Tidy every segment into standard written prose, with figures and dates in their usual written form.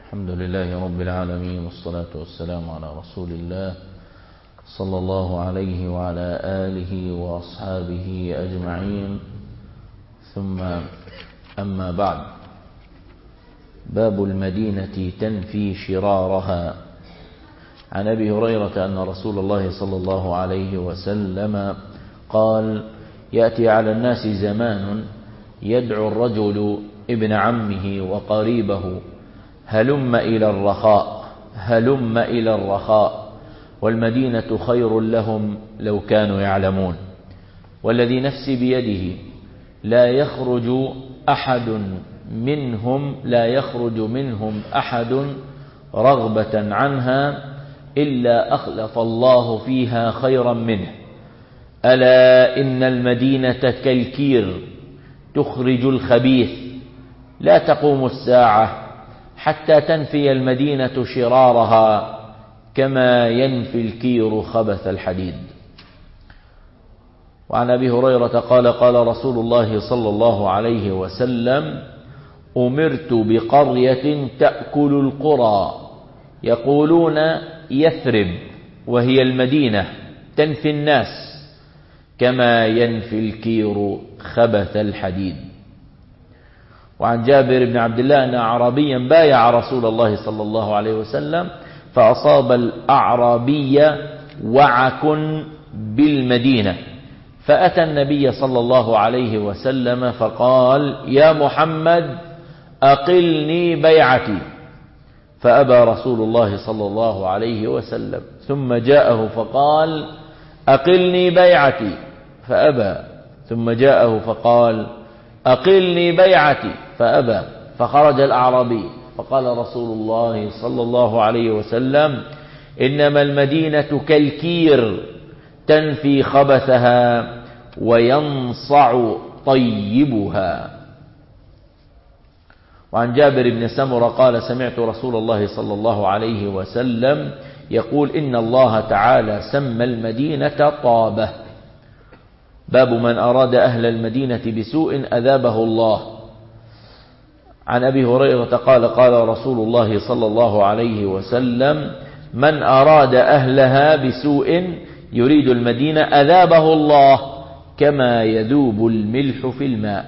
الحمد لله رب العالمين، والصلاة والسلام على رسول الله صلى الله عليه وعلى آله وأصحابه أجمعين. ثم أما بعد، باب المدينة تنفي شرارها. عن أبي هريرة أن رسول الله صلى الله عليه وسلم قال: يأتي على الناس زمان يدعو الرجل ابن عمه وقريبه: هلم إلى الرخاء، هلم إلى الرخاء، والمدينة خير لهم لو كانوا يعلمون. والذي نفسي بيده لا يخرج منهم أحد رغبة عنها إلا أخلف الله فيها خيرا منه. ألا إن المدينة كالكير تخرج الخبيث، لا تقوم الساعة حتى تنفي المدينة شرارها كما ينفي الكير خبث الحديد. وعن أبي هريرة قال: قال رسول الله صلى الله عليه وسلم: أمرت بقرية تأكل القرى يقولون يثرب، وهي المدينة، تنفي الناس كما ينفي الكير خبث الحديد. وعن جابر بن عبد الله أن أعرابيا بايع رسول الله صلى الله عليه وسلم، فأصاب الأعرابي وعك بالمدينة، فأتى النبي صلى الله عليه وسلم فقال: يا محمد أقلني بيعتي، فأبى رسول الله صلى الله عليه وسلم. ثم جاءه فقال: أقلني بيعتي، فأبى. ثم جاءه فقال: أقلني بيعتي، فأبى. فخرج الأعرابي فقال رسول الله صلى الله عليه وسلم: إنما المدينة كالكير تنفي خبثها وينصع طيبها. وعن جابر بن سمرة قال: سمعت رسول الله صلى الله عليه وسلم يقول: إن الله تعالى سمى المدينة طابة. باب من أراد أهل المدينة بسوء أذابه الله. عن أبي هريرة قال: قال رسول الله صلى الله عليه وسلم: من أراد أهلها بسوء يريد المدينة أذابه الله كما يذوب الملح في الماء.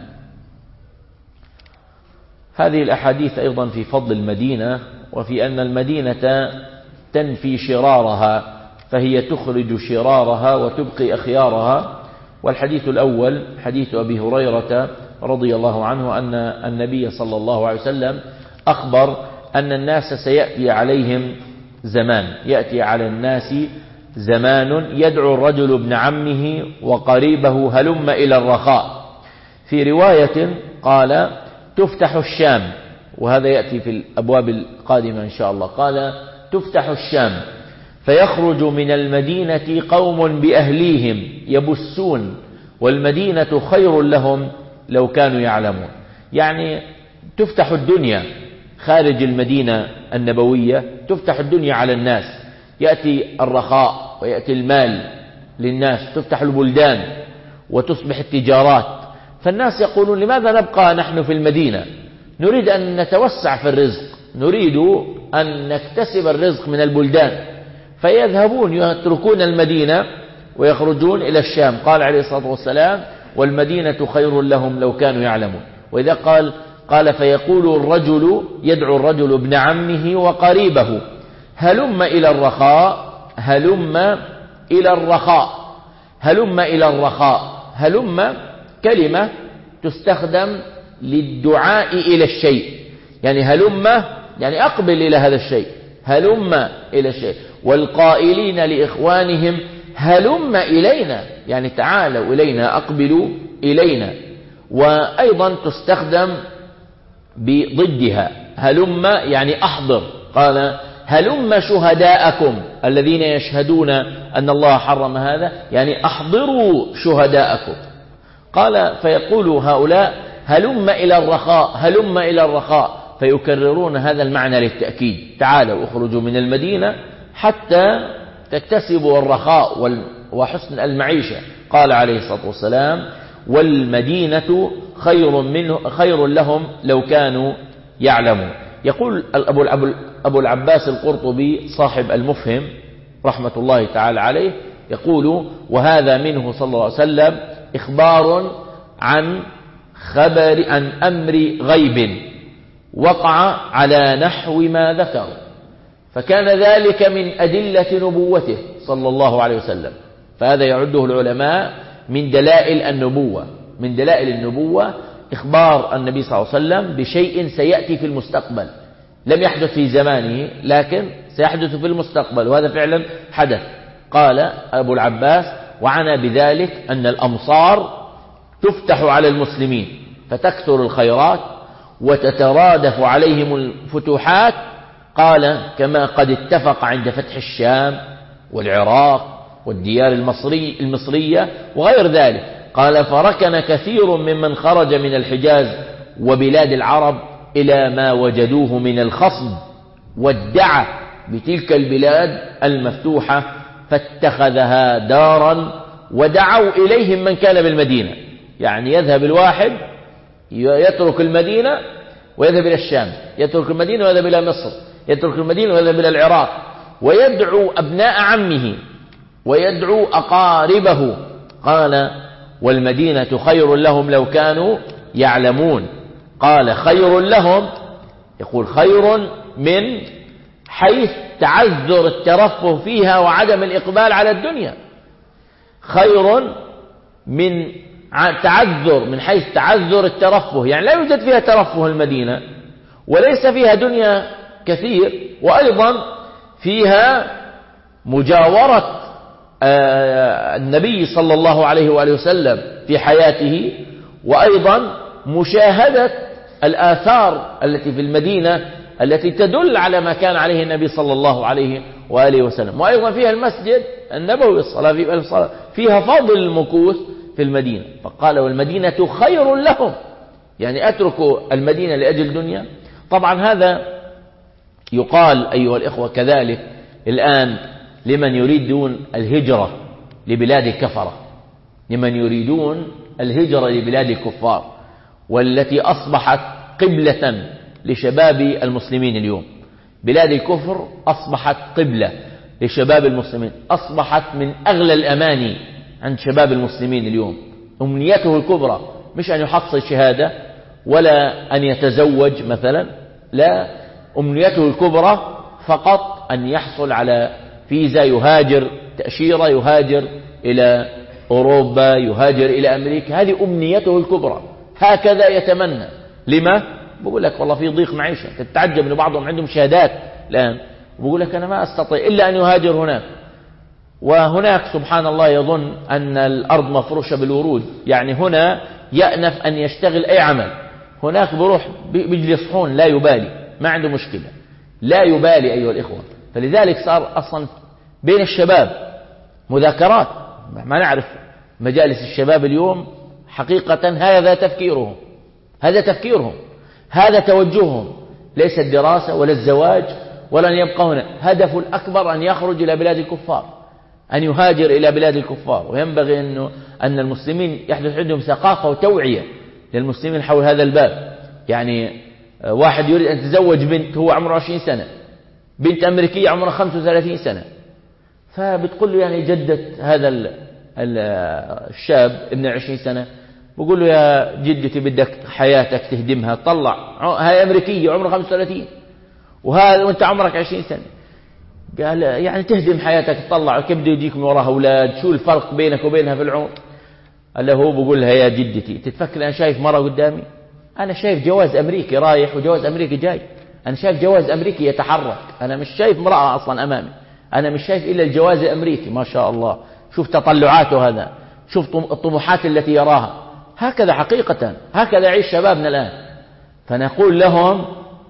هذه الأحاديث أيضا في فضل المدينة، وفي أن المدينة تنفي شرارها، فهي تخرج شرارها وتبقي أخيارها. والحديث الأول حديث أبي هريرة رضي الله عنه أن النبي صلى الله عليه وسلم أخبر أن الناس سيأتي عليهم زمان، يأتي على الناس زمان يدعو الرجل ابن عمه وقريبه: هلم إلى الرخاء. في رواية قال: تفتح الشام، وهذا يأتي في الأبواب القادمة إن شاء الله. قال: تفتح الشام فيخرج من المدينة قوم بأهليهم يبسون، والمدينة خير لهم لو كانوا يعلمون. يعني تفتح الدنيا خارج المدينة النبوية، تفتح الدنيا على الناس، يأتي الرخاء ويأتي المال للناس، تفتح البلدان وتصبح التجارات. فالناس يقولون: لماذا نبقى نحن في المدينة؟ نريد أن نتوسع في الرزق، نريد أن نكتسب الرزق من البلدان. فيذهبون يتركون المدينة ويخرجون إلى الشام. قال عليه الصلاة والسلام: والمدينة خير لهم لو كانوا يعلمون. وإذا قال فيقول الرجل يدعو الرجل ابن عمه وقريبه: هلم إلى الرخاء، هلم إلى الرخاء، هلم إلى الرخاء. هلم كلمة تستخدم للدعاء إلى الشيء، يعني هلم يعني أقبل إلى هذا الشيء، هلم إلى الشيء. والقائلين لإخوانهم: هلم إلينا، يعني تعالوا إلينا، أقبلوا إلينا. وأيضا تستخدم بضدها، هلم يعني أحضر. قال: هلم شهداءكم الذين يشهدون أن الله حرم هذا، يعني أحضروا شهداءكم. قال: فيقول هؤلاء: هلم إلى الرخاء، هلم إلى الرخاء، فيكررون هذا المعنى للتأكيد: تعالوا اخرجوا من المدينة حتى تكتسبوا الرخاء وحسن المعيشة. قال عليه الصلاة والسلام: والمدينة خير لهم لو كانوا يعلمون. يقول أبو العباس القرطبي صاحب المفهم رحمة الله تعالى عليه، يقول: وهذا منه صلى الله عليه وسلم إخبار عن أمر غيب وقع على نحو ما ذكر، فكان ذلك من أدلة نبوته صلى الله عليه وسلم. فهذا يعده العلماء من دلائل النبوة. من دلائل النبوة إخبار النبي صلى الله عليه وسلم بشيء سيأتي في المستقبل، لم يحدث في زمانه لكن سيحدث في المستقبل، وهذا فعلا حدث. قال أبو العباس: وعنى بذلك أن الأمصار تفتح على المسلمين فتكثر الخيرات وتترادف عليهم الفتوحات، قال: كما قد اتفق عند فتح الشام والعراق والديار المصرية وغير ذلك. قال: فركن كثير ممن خرج من الحجاز وبلاد العرب إلى ما وجدوه من الخصب والدعة بتلك البلاد المفتوحة، فاتخذها دارا ودعوا إليهم من كان بالمدينة. يعني يذهب الواحد يترك المدينة ويذهب إلى الشام، يترك المدينة ويذهب إلى مصر، يترك المدينة ويذهب إلى العراق، ويدعو أبناء عمه ويدعو أقاربه. قال: والمدينة خير لهم لو كانوا يعلمون. قال: خير لهم، يقول خير من حيث تعذر الترفه فيها وعدم الإقبال على الدنيا، خير من تعذر من حيث تعذر الترفه، يعني لا يوجد فيها ترفه المدينة وليس فيها دنيا كثير، وأيضا فيها مجاورة النبي صلى الله عليه وآله وسلم في حياته، وأيضا مشاهدة الآثار التي في المدينة التي تدل على ما كان عليه النبي صلى الله عليه وآله وسلم، وأيضا فيها المسجد النبوي الصلاة فيها فضل المكوث في المدينة. فقال: والمدينة خير لهم، يعني أتركوا المدينة لأجل دنيا. طبعا هذا يقال أيها الإخوة كذلك الآن لمن يريدون الهجرة لبلاد الكفرة، لمن يريدون الهجرة لبلاد الكفار، والتي أصبحت قبلة لشباب المسلمين اليوم. بلاد الكفر أصبحت قبلة لشباب المسلمين، أصبحت من أغلى الأماني عند شباب المسلمين اليوم. أمنيته الكبرى مش أن يحصل شهادة ولا أن يتزوج مثلا، لا، أمنيته الكبرى فقط أن يحصل على فيزا، يهاجر تأشيرة، يهاجر إلى أوروبا، يهاجر إلى أمريكا. هذه أمنيته الكبرى، هكذا يتمنى. لما؟ بقول لك والله في ضيق معيشة. تتعجب أن بعضهم عندهم شهادات الآن وبقول لك أنا ما أستطيع إلا أن يهاجر هناك، وهناك سبحان الله يظن أن الأرض مفروشة بالورود، يعني هنا يأنف أن يشتغل أي عمل، هناك بروح بيجلس صحون لا يبالي، ما عنده مشكلة، لا يبالي أيها الإخوة. فلذلك صار أصلا بين الشباب مذاكرات، ما نعرف مجالس الشباب اليوم حقيقة هذا تفكيرهم، هذا تفكيرهم، هذا توجههم، ليس الدراسة ولا الزواج ولا أن يبقى هنا. هدف الأكبر أن يخرج إلى بلاد الكفار، أن يهاجر إلى بلاد الكفار. وينبغي أن المسلمين يحدث عندهم ثقافة وتوعية للمسلمين حول هذا الباب. يعني واحد يريد أن يتزوج بنت هو عمره 20 سنة، بنت أمريكية عمرها 35 سنة، فبتقول له يعني جدة هذا الشاب ابن 20 سنة، بقول له يا جدتي بدك حياتك تهدمها، طلع هاي أمريكية عمرها 35 وهذا وانت عمرك 20 سنة، قال يعني تهدم حياتك تطلع، كيف بده يجيك من وراها أولاد، شو الفرق بينك وبينها في العمر؟ قال له هو بقول لها يا جدتي تتفكر أنا شايف مرة قدامي؟ أنا شايف جواز أمريكي رايح وجواز أمريكي جاي، أنا شايف جواز أمريكي يتحرك، أنا مش شايف امرأة أصلا أمامي، أنا مش شايف إلا الجواز الأمريكي. ما شاء الله، شوف تطلعاته هذا، شوف الطموحات التي يراها. هكذا حقيقة، هكذا يعيش شبابنا الآن. فنقول لهم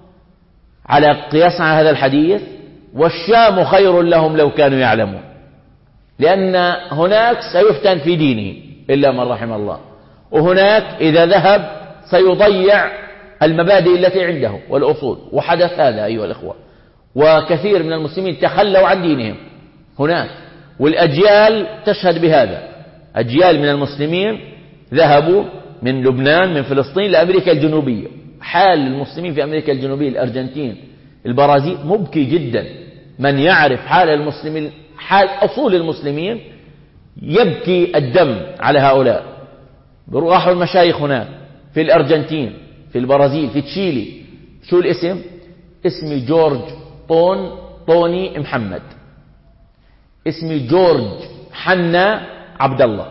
على قياس على هذا الحديث: والشام خير لهم لو كانوا يعلمون، لأن هناك سيفتن في دينه إلا من رحم الله، وهناك إذا ذهب سيضيع المبادئ التي عنده والأصول. وحدث هذا أيها الإخوة، وكثير من المسلمين تخلوا عن دينهم هناك، والأجيال تشهد بهذا. أجيال من المسلمين ذهبوا من لبنان من فلسطين لأمريكا الجنوبية، حال المسلمين في أمريكا الجنوبية، الأرجنتين، البرازيل مبكي جدا. من يعرف حال المسلمين، حال أصول المسلمين، يبكي الدم على هؤلاء. راحوا المشايخ هناك في الأرجنتين، في البرازيل، في تشيلي. شو الاسم؟ اسمي جورج طوني محمد، اسمي جورج حنا عبد الله.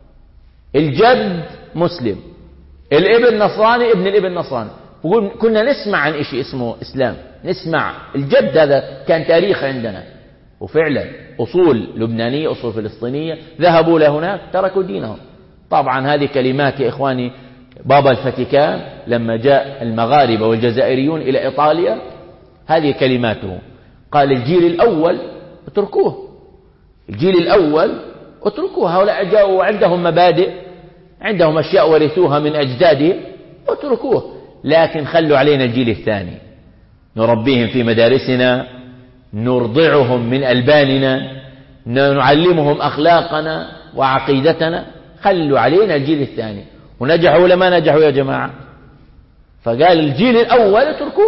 الجد مسلم، الابن نصراني، ابن الابن نصراني. كنا نسمع عن شيء اسمه إسلام، نسمع. الجد هذا كان تاريخ عندنا، وفعلا أصول لبنانية، أصول فلسطينية، ذهبوا لهناك تركوا دينهم. طبعا هذه كلمات يا إخواني بابا الفاتيكان لما جاء المغاربة والجزائريون إلى إيطاليا، هذه كلماته. قال الجيل الأول اتركوه، الجيل الأول اتركوه، هؤلاء جاءوا عندهم مبادئ، عندهم أشياء ورثوها من أجدادهم، اتركوه، لكن خلوا علينا الجيل الثاني، نربيهم في مدارسنا، نرضعهم من ألباننا، نعلمهم أخلاقنا وعقيدتنا. خلوا علينا الجيل الثاني. ونجحوا ولا ما نجحوا يا جماعة؟ فقال الجيل الأول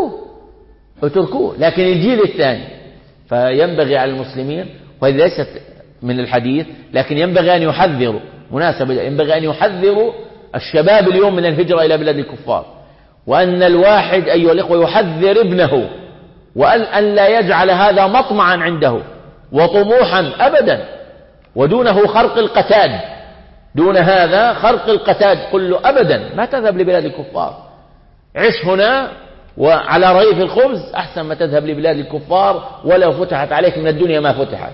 اتركوه، لكن الجيل الثاني. فينبغي على المسلمين، وهذه ليست من الحديث، لكن ينبغي أن يحذروا، مناسبة، ينبغي أن يحذروا الشباب اليوم من الهجرة إلى بلاد الكفار. وأن الواحد أيها الإخوة يحذر ابنه، وأن لا يجعل هذا مطمعا عنده وطموحا أبدا، ودونه خرق القتاد، دون هذا خرق القتاد. قل له أبدا ما تذهب لبلاد الكفار، عش هنا وعلى رغيف الخبز أحسن ما تذهب لبلاد الكفار ولو فتحت عليك من الدنيا ما فتحت.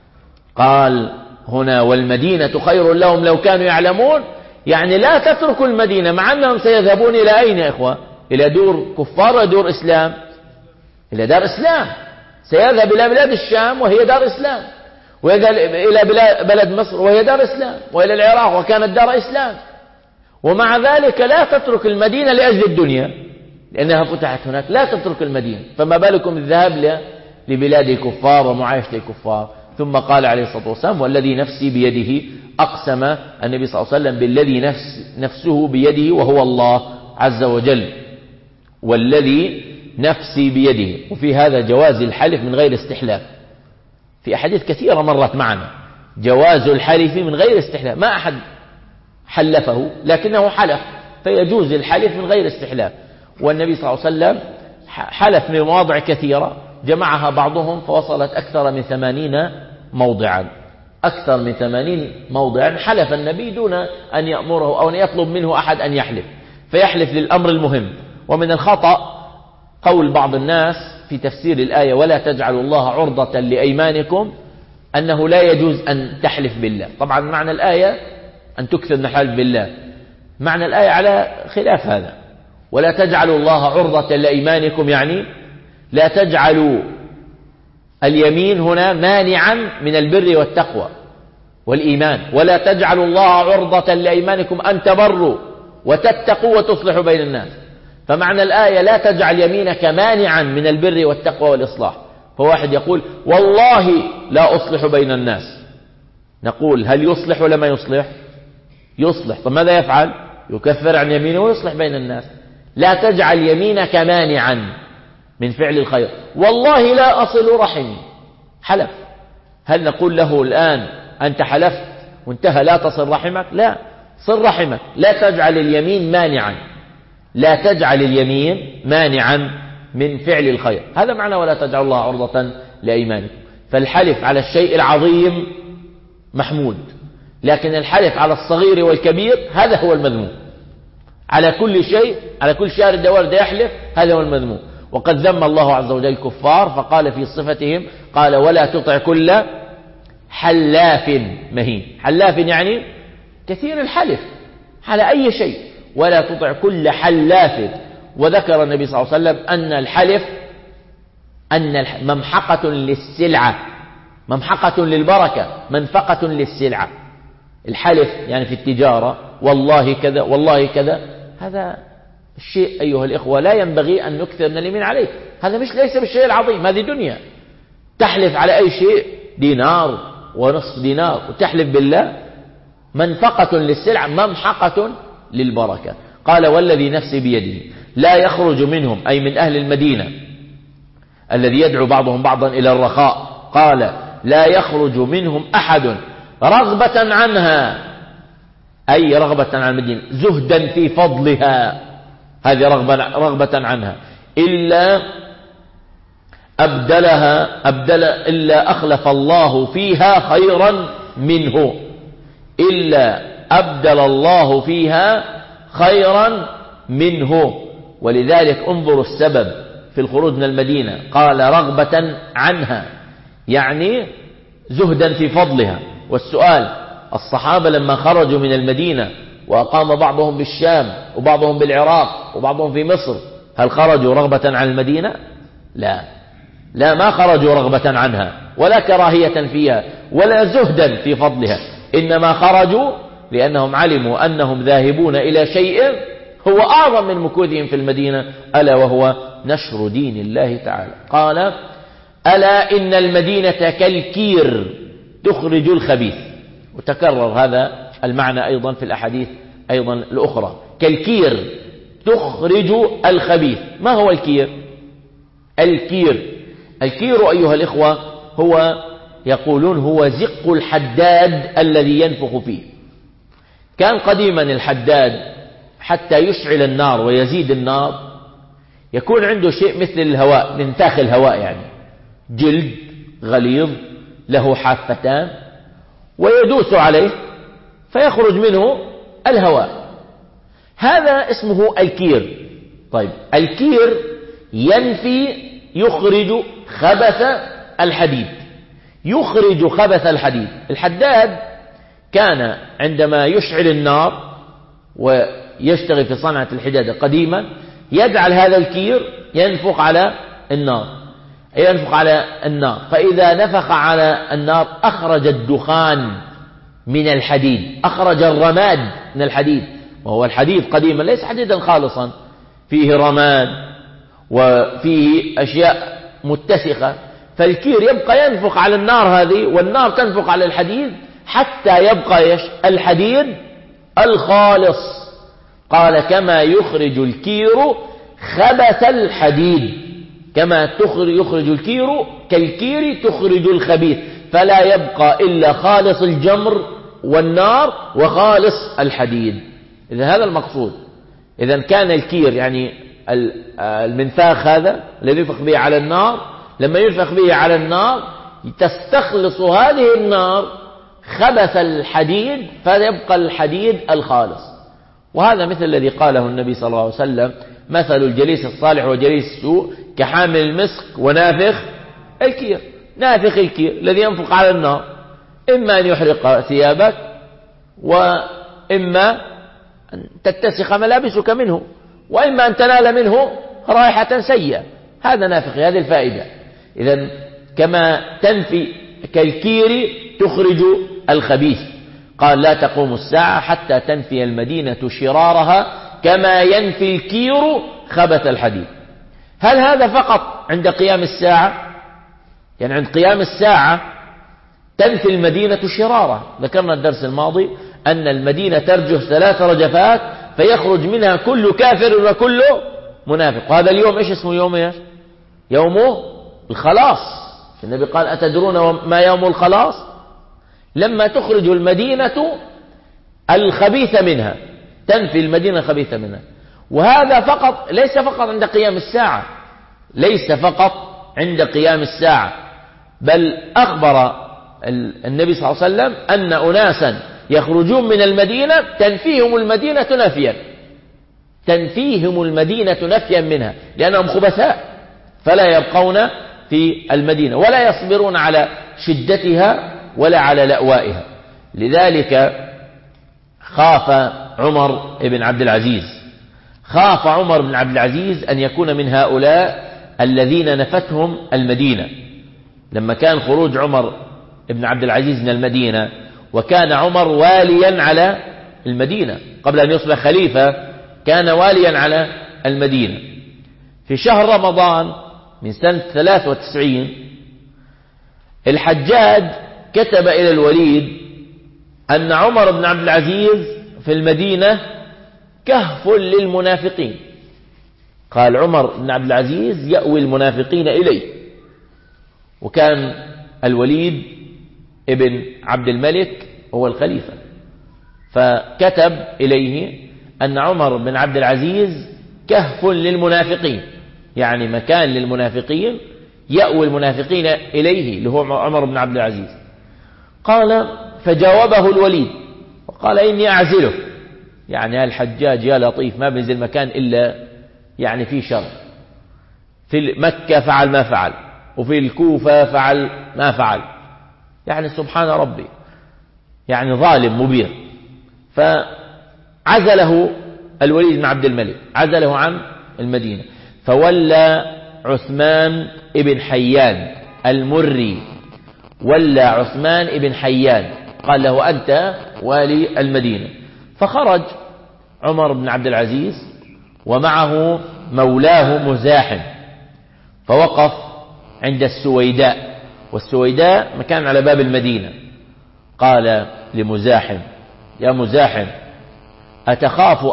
قال هنا والمدينة خير لهم لو كانوا يعلمون، يعني لا تتركوا المدينة، مع أنهم سيذهبون إلى أين يا إخوة؟ إلى دور كفار ودور إسلام؟ إلى دار إسلام. سيذهب إلى بلاد الشام وهي دار إسلام، ويذهب إلى بلد مصر وهي دار إسلام، وإلى العراق وكانت دار إسلام. ومع ذلك لا تترك المدينة لأجل الدنيا لأنها فتحت هناك، لا تترك المدينة، فما بالكم الذهاب لبلاد الكفار ومعايشة الكفار. ثم قال عليه الصلاة والسلام والذي نفسي بيده، أقسم النبي صلى الله عليه وسلم بالذي نفسه بيده وهو الله عز وجل، والذي نفسي بيده. وفي هذا جواز الحلف من غير استحلاف، في أحاديث كثيرة مرت معنا جواز الحلف من غير استحلاف، ما أحد حلفه لكنه حلف، فيجوز الحلف من غير استحلاف. والنبي صلى الله عليه وسلم حلف من مواضع كثيرة، جمعها بعضهم فوصلت أكثر من 80 موضعا، أكثر من 80 موضعا حلف النبي دون أن يأمره أو أن يطلب منه أحد أن يحلف، فيحلف للأمر المهم. ومن الخطأ قول بعض الناس في تفسير الآية ولا تجعلوا الله عرضة لأيمانكم، أنه لا يجوز أن تحلف بالله. طبعا معنى الآية أن تكثر من الحلف بالله، معنى الآية على خلاف هذا. ولا تجعلوا الله عرضة لأيمانكم يعني لا تجعلوا اليمين هنا مانعا من البر والتقوى والإيمان. ولا تجعلوا الله عرضة لأيمانكم أن تبروا وتتقوا وتصلحوا بين الناس. فمعنى الآية لا تجعل يمينك مانعا من البر والتقوى والإصلاح. فواحد يقول والله لا أصلح بين الناس، نقول هل يصلح ولا ما يصلح؟ يصلح. طب ماذا يفعل؟ يكفر عن يمينه ويصلح بين الناس. لا تجعل يمينك مانعا من فعل الخير. والله لا أصل رحمي، حلف. هل نقول له الآن أنت حلفت وانتهى لا تصل رحمك؟ لا، صل رحمك. لا تجعل اليمين مانعا، لا تجعل اليمين مانعا من فعل الخير. هذا معنى ولا تجعل الله عرضة لأيمانكم. فالحلف على الشيء العظيم محمود، لكن الحلف على الصغير والكبير هذا هو المذموم. على كل شيء، على كل شارد دوارد يحلف، هذا هو المذموم. وقد ذم الله عز وجل الكفار فقال في صفتهم قال ولا تطع كل حلاف مهين. حلاف يعني كثير الحلف على أي شيء. ولا تطع كل حلاف. وذكر النبي صلى الله عليه وسلم أن الحلف ممحقة للسلعة، ممحقة للبركة، منفقة للسلعة. الحلف يعني في التجارة والله كذا والله كذا، هذا الشيء أيها الإخوة لا ينبغي أن نكثر من اليمين عليه. هذا ليس بالشيء العظيم، هذه دنيا. تحلف على أي شيء دينار ونصف دينار وتحلف بالله، منفقة للسلعة ممحقة للبركة. قال والذي نفسي بيده لا يخرج منهم أي من أهل المدينة الذي يدعو بعضهم بعضا إلى الرخاء، قال لا يخرج منهم أحد رغبة عنها، أي رغبة عن المدينة، زهدا في فضلها، هذه رغبة عنها، إلا إلا أخلف الله فيها خيرا منه، إلا أبدل الله فيها خيرا منه. ولذلك انظروا السبب في الخروج من المدينة، قال رغبة عنها يعني زهدا في فضلها. والسؤال، الصحابة لما خرجوا من المدينة وأقام بعضهم بالشام وبعضهم بالعراق وبعضهم في مصر، هل خرجوا رغبة عن المدينة؟ لا، ما خرجوا رغبة عنها ولا كراهية فيها ولا زهدا في فضلها، إنما خرجوا لأنهم علموا أنهم ذاهبون إلى شيء هو أعظم من مكوثهم في المدينة، ألا وهو نشر دين الله تعالى. قال ألا إن المدينة كالكير تخرج الخبيث، وتكرر هذا المعنى أيضا في الأحاديث أيضا الأخرى، كالكير تخرج الخبيث. ما هو الكير؟ الكير أيها الإخوة هو، يقولون هو زق الحداد الذي ينفخ فيه. كان قديما الحداد حتى يشعل النار ويزيد النار يكون عنده شيء مثل الهواء، منفاخ الهواء يعني، جلد غليظ له حافتان ويدوس عليه فيخرج منه الهواء، هذا اسمه الكير. طيب الكير يخرج خبث الحديد، يخرج خبث الحديد. الحداد كان عندما يشعل النار ويشتغل في صنعة الحدادة قديما يجعل هذا الكير ينفخ على النار، فإذا نفخ على النار أخرج الدخان من الحديد، أخرج الرماد من الحديد، وهو الحديد قديما ليس حديدا خالصا، فيه رماد وفيه أشياء متسخة، فالكير يبقى ينفخ على النار هذه والنار تنفخ على الحديد حتى يبقى الحديد الخالص. قال كما يخرج الكير خبث الحديد، كما يخرج الكير كالكير تخرج الخبيث، فلا يبقى إلا خالص الجمر والنار وخالص الحديد. إذا هذا المقصود. إذا كان الكير يعني المنفاخ هذا الذي ينفخ به على النار، لما ينفخ به على النار تستخلص هذه النار خبث الحديد فيبقى الحديد الخالص. وهذا مثل الذي قاله النبي صلى الله عليه وسلم: مثل الجليس الصالح وجليس السوء كحامل المسك ونافخ الكير. نافخ الكير الذي ينفخ على النار إما أن يحرق ثيابك وإما أن تتسخ ملابسك منه وإما أن تنال منه رائحة سيئة، هذا نافخ، هذه الفائدة. إذن كما تنفي كالكير تخرج الخبيث. قال لا تقوم الساعة حتى تنفي المدينة شرارها كما ينفي الكير خبث الحديد. هل هذا فقط عند قيام الساعة؟ يعني عند قيام الساعة تنفي المدينة شرارها. ذكرنا الدرس الماضي أن المدينة ترجف 3 رجفات فيخرج منها كل كافر وكل منافق. وهذا اليوم إيش اسمه؟ يوم الخلاص. النبي قال أتدرون ما يوم الخلاص؟ لما تخرج المدينة الخبيث منها، تنفي المدينة الخبيث منها. وهذا فقط، ليس فقط عند قيام الساعة، ليس فقط عند قيام الساعة، بل أخبر النبي صلى الله عليه وسلم أن أناسا يخرجون من المدينة تنفيهم المدينة نفيا، تنفيهم المدينة نفيا منها، لأنهم خبثاء فلا يبقون في المدينة ولا يصبرون على شدتها ولا على لأوائها. لذلك خاف عمر بن عبد العزيز أن يكون من هؤلاء الذين نفتهم المدينة. لما كان خروج عمر بن عبد العزيز من المدينة، وكان عمر واليا على المدينة قبل أن يصبح خليفة، كان واليا على المدينة. في شهر رمضان من سنة 93 الحجاج كتب إلى الوليد أن عمر بن عبد العزيز في المدينة كهف للمنافقين، قال عمر بن عبد العزيز يأوي المنافقين إليه. وكان الوليد ابن عبد الملك هو الخليفة، فكتب إليه أن عمر بن عبد العزيز كهف للمنافقين، يعني مكان للمنافقين يأوي المنافقين إليه اللي هو عمر بن عبد العزيز. قال فجاوبه الوليد وقال إني أعزله، يعني الحجاج يا لطيف ما بينزل مكان إلا يعني في شر. في مكة فعل ما فعل، وفي الكوفة فعل ما فعل، يعني سبحان ربي، يعني ظالم مبير. فعزله الوليد بن عبد الملك، عزله عن المدينة، فولى عثمان ابن حيان المري، ولى عثمان ابن حيان، قال له أنت والي المدينة. فخرج عمر بن عبد العزيز ومعه مولاه مزاحم، فوقف عند السويداء، والسويداء مكان على باب المدينة. قال لمزاحم يا مزاحم أتخاف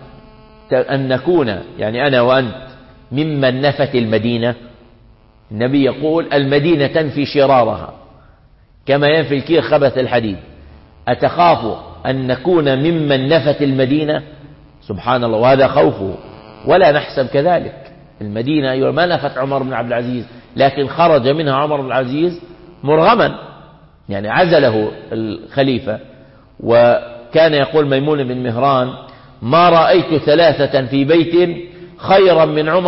أن نكون يعني أنا وأنت ممن نفت المدينة؟ النبي يقول المدينة تنفي شرارها كما ينفي الكير خبث الحديد. أتخاف أن نكون ممن نفت المدينة؟ سبحان الله، وهذا خوفه. ولا نحسب كذلك، المدينة ما نفت عمر بن عبد العزيز، لكن خرج منها عمر بن العزيز مرغما، يعني عزله الخليفة. وكان يقول ميمون بن مهران ما رأيت ثلاثة في بيت خيرا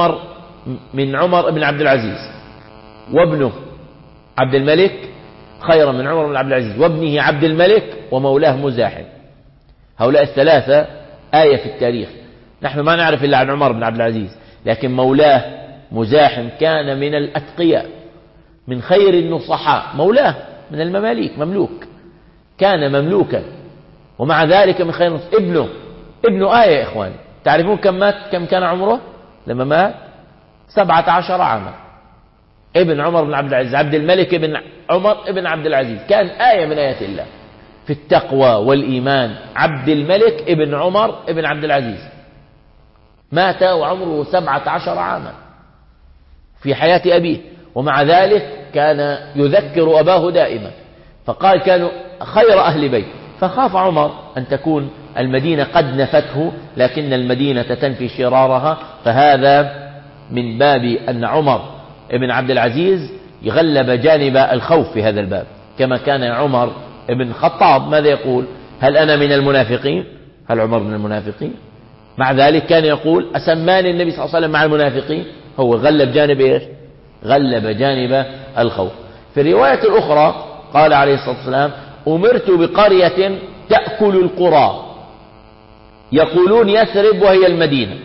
من عمر بن عبد العزيز وابنه عبد الملك، خيرا من عمر بن عبد العزيز وابنه عبد الملك ومولاه مزاحم. هؤلاء الثلاثة آية في التاريخ. نحن ما نعرف إلا عن عمر بن عبد العزيز، لكن مولاه مزاحم كان من الأتقياء، من خير النصحاء. مولاه من المماليك، مملوك، كان مملوكا، ومع ذلك من خير ابنه آية يا إخواني. تعرفون كم كان عمره لما مات؟ 17 عاما. ابن عمر بن عبد العزيز، عبد الملك ابن عمر ابن عبد العزيز، كان آية من آيات الله في التقوى والإيمان. عبد الملك ابن عمر ابن عبد العزيز مات وعمره 17 عاما في حياة أبيه، ومع ذلك كان يذكر أباه دائما، فقال كانوا خير أهل بيت. فخاف عمر أن تكون المدينة قد نفته، لكن المدينة تنفي شرارها. فهذا من باب أن عمر ابن عبد العزيز يغلب جانب الخوف في هذا الباب، كما كان عمر ابن الخطاب ماذا يقول؟ هل أنا من المنافقين؟ هل عمر من المنافقين؟ مع ذلك كان يقول أسماني النبي صلى الله عليه وسلم مع المنافقين. هو غلب جانب إيش؟ غلب جانب الخوف. في الرواية الأخرى قال عليه الصلاة والسلام أمرت بقرية تأكل القرى، يقولون يثرب وهي المدينة.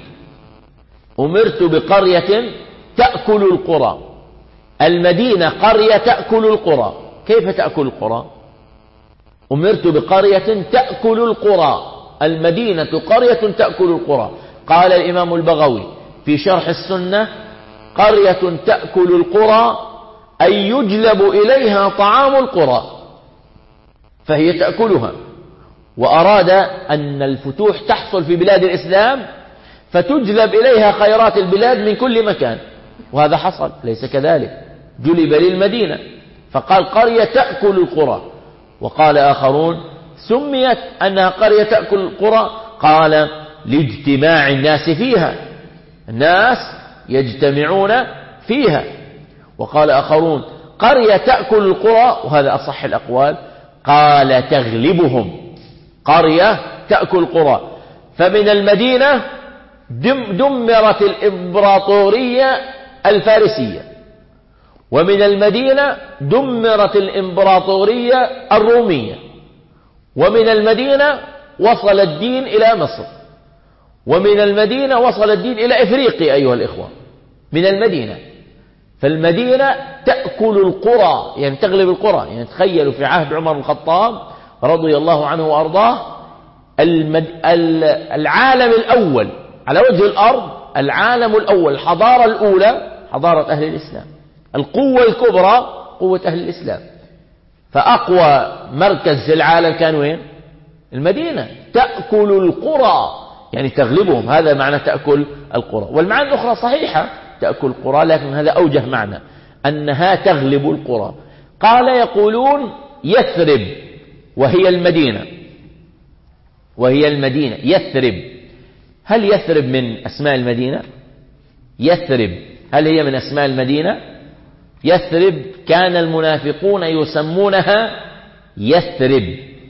أمرت بقرية تأكل القرى، المدينة قرية تأكل القرى. كيف تأكل القرى؟ أمرت بقرية تأكل القرى، المدينة قرية تأكل القرى. قال الإمام البغوي في شرح السنة قرية تأكل القرى أي يجلب إليها طعام القرى فهي تأكلها. وأراد أن الفتوح تحصل في بلاد الإسلام فتجلب إليها خيرات البلاد من كل مكان، وهذا حصل. ليس كذلك، جلب للمدينة، فقال قرية تأكل القرى. وقال آخرون سميت أنها قرية تأكل القرى قال لاجتماع الناس فيها، الناس يجتمعون فيها. وقال آخرون قرية تأكل القرى، وهذا أصح الأقوال، قال تغلبهم، قرية تأكل القرى. فمن المدينة دمرت الإمبراطورية الفارسية، ومن المدينة دمرت الإمبراطورية الرومية، ومن المدينة وصل الدين إلى مصر، ومن المدينة وصل الدين إلى إفريقيا أيها الإخوة، من المدينة. فالمدينة تأكل القرى، يعني تغلب القرى. يعني تخيلوا في عهد عمر بن الخطاب رضي الله عنه وأرضاه العالم الأول على وجه الأرض، العالم الأول، الحضارة الأولى حضارة أهل الإسلام، القوة الكبرى قوة أهل الإسلام. فأقوى مركز في العالم كان وين؟ المدينة. تأكل القرى، يعني تغلبهم، هذا معنى تأكل القرى. والمعنى الأخرى صحيحة، تأكل القرى، لكن هذا أوجه معنى أنها تغلب القرى. قال يقولون يثرب وهي المدينة، وهي المدينة يثرب. هل يثرب من أسماء المدينة؟ يثرب هل هي من أسماء المدينة؟ يثرب كان المنافقون يسمونها يثرب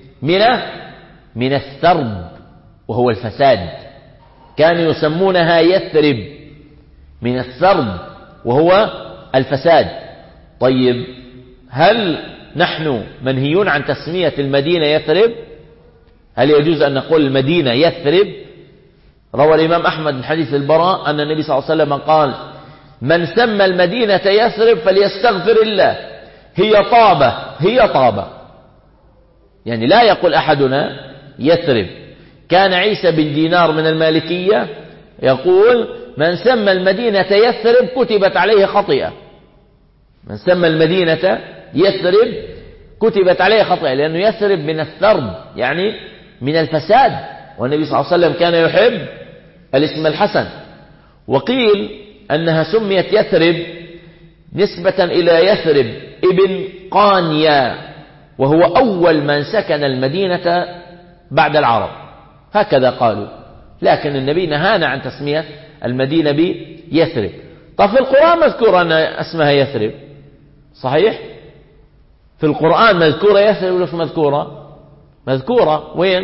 من الثرب وهو الفساد، كانوا يسمونها يثرب من الثرب وهو الفساد. طيب هل نحن منهيون عن تسمية المدينة يثرب؟ هل يجوز أن نقول المدينة يثرب؟ روى الإمام أحمد من حديث البراء أن النبي صلى الله عليه وسلم قال من سمى المدينة يثرب فليستغفر الله، هي طابة، هي طابة. يعني لا يقول أحدنا يثرب. كان عيسى بن دينار من المالكية يقول من سمى المدينة يثرب كتبت عليه خطيئة. من سمى المدينة يثرب كتبت عليه خطيئة، لأنه يثرب من الثرب يعني من الفساد، والنبي صلى الله عليه وسلم كان يحب الاسم الحسن. وقيل أنها سميت يثرب نسبة إلى يثرب ابن قانيا، وهو أول من سكن المدينة بعد العرب، هكذا قالوا. لكن النبي نهانا عن تسمية المدينة بيثرب. طب في القرآن مذكور أن اسمها يثرب، صحيح؟ في القرآن مذكورة يثرب ولا مش مذكورة؟ مذكورة. وين؟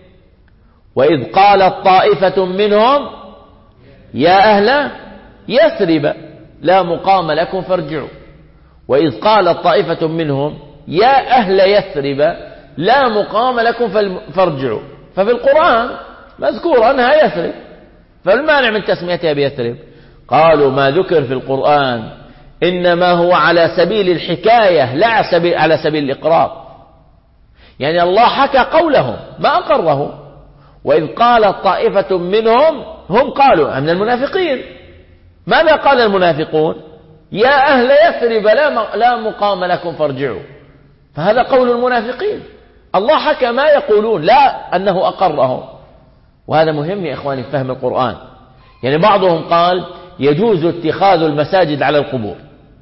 وإذ قالت طائفة منهم يا أهل يثرب لا مقام لكم فارجعوا. وإذ قالت طائفة منهم يا أهل يثرب لا مقام لكم فارجعوا. ففي القرآن مذكور أنها يثرب، فالمانع من تسميتها بيثرب؟ قالوا ما ذكر في القرآن إنما هو على سبيل الحكاية لا على سبيل الإقرار. يعني الله حكى قولهم ما أقره. وإذ قالت طائفة منهم، هم قالوا من المنافقين. ماذا قال المنافقون؟ يا أهل يثرب لا مقام لكم فارجعوا. فهذا قول المنافقين، الله حكى ما يقولون لا أنه أقرهم. وهذا مهم يا إخواني في فهم القرآن. يعني بعضهم قال يجوز اتخاذ المساجد على القبور.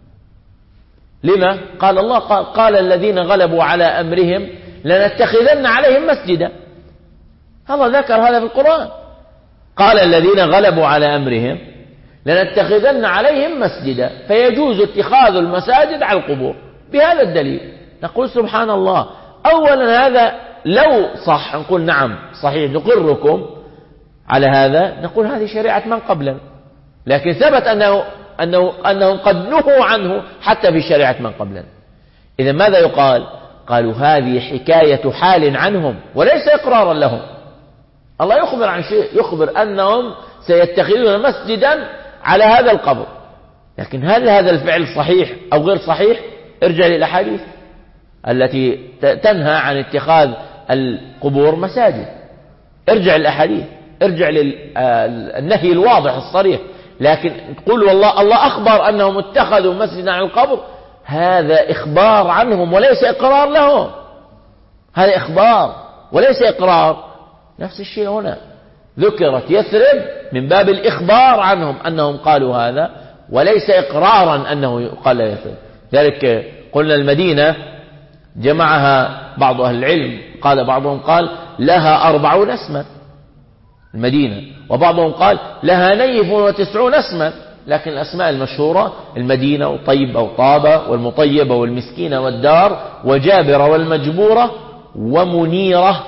لما؟ قال الله قال الذين غلبوا على أمرهم لنتخذن عليهم مسجدا. الله ذكر هذا في القرآن، قال الذين غلبوا على أمرهم لنتخذن عليهم مسجدا، فيجوز اتخاذ المساجد على القبور بهذا الدليل. نقول سبحان الله، أولا هذا لو صح نقول نعم صحيح نقركم على هذا، نقول هذه شريعة من قبلنا، لكن ثبت أنهم قد نهوا عنه حتى في شريعة من قبلنا. إذا ماذا يقال؟ قالوا هذه حكاية حال عنهم وليس إقرارا لهم. الله يخبر عن شيء، يخبر أنهم سيتخذون مسجدا على هذا القبر، لكن هل هذا الفعل صحيح أو غير صحيح؟ ارجع للأحاديث التي تنهى عن اتخاذ القبور مساجد، ارجع للأحاديث، ارجع للنهي الواضح الصريح. لكن تقول والله الله أخبر أنهم اتخذوا مسجدا على القبر، هذا إخبار عنهم وليس إقرار لهم، هذا إخبار وليس إقرار. نفس الشيء هنا ذكرت يثرب من باب الإخبار عنهم أنهم قالوا هذا وليس إقرارا أنه قال يثرب. ذلك قلنا المدينة جمعها بعض أهل العلم، قال بعضهم قال لها 40 اسما المدينة، وبعضهم قال لها 99 اسما، لكن الأسماء المشهورة المدينة وطيب أو طابة والمطيبة والمسكينة والدار وجابرة والمجبورة ومنيرة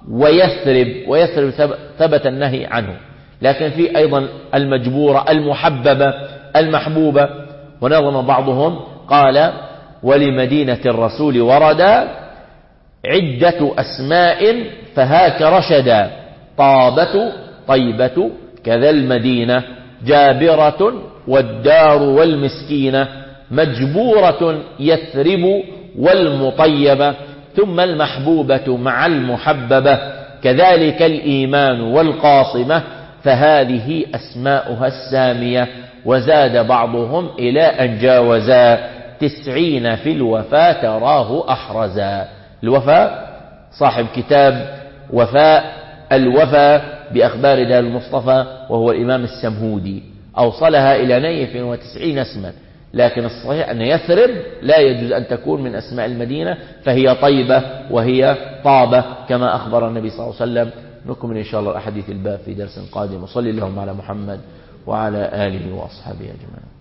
ويثرب ثبت النهي عنه. لكن في أيضا المجبورة المحببة المحبوبة. ونظم بعضهم قال ولمدينة الرسول وردا عدة أسماء فهاك رشدا، طابة طيبة كذا المدينة، جابرة والدار والمسكينة، مجبورة يثرب والمطيبة، ثم المحبوبة مع المحببة، كذلك الإيمان والقاصمة، فهذه أسماؤها السامية. وزاد بعضهم إلى أن جاوزا 90 في الوفاء تراه أحرزا. الوفاء صاحب كتاب وفاء الوفاء بأخبار دار المصطفى وهو الإمام السمهودي، أوصلها إلى نيف 90 اسما، لكن الصحيح أن يثرب لا يجوز أن تكون من أسماء المدينة، فهي طيبة وهي طابة كما أخبر النبي صلى الله عليه وسلم. نكمل إن شاء الله أحاديث الباب في درس قادم، وصلي اللهم على محمد وعلى آله وأصحابه أجمعين.